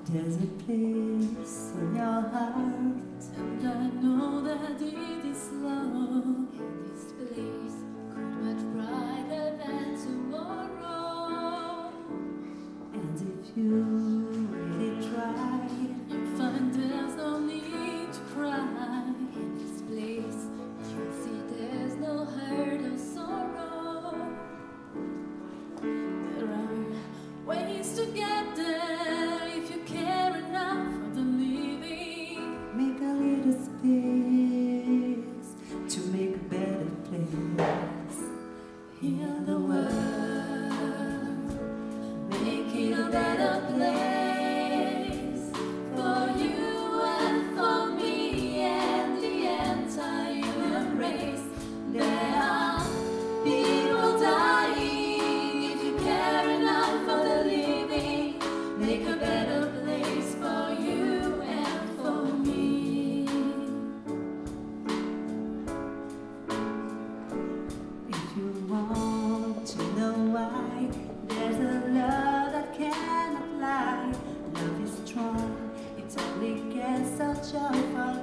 There's a place in your heart, and I know that it is love. And this place could much brighter than tomorrow. and if you really try, You find there's no need to cry. In this place, you'll see there's no hurt or sorrow. There are ways to get there if you care enough for the living. make a little space to make a better place. Heal the world, make it a better place for you and for me and the entire human race. There are people dying. If you care enough for the living, make a better place for you and for me. If you want to know why, there's a love that cannot lie. Love is strong, it only gets such a far